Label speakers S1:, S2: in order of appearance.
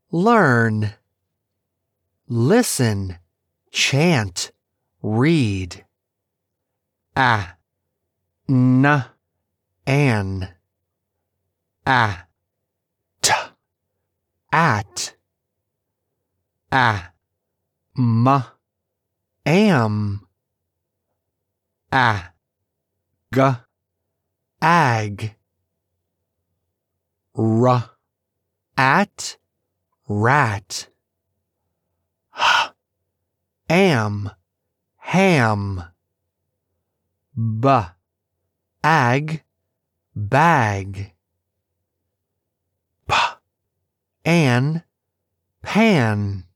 S1: learn. Listen, chant, read. An, at, at, am, ag, at, rat, am, ham, ag, bag, an, pan.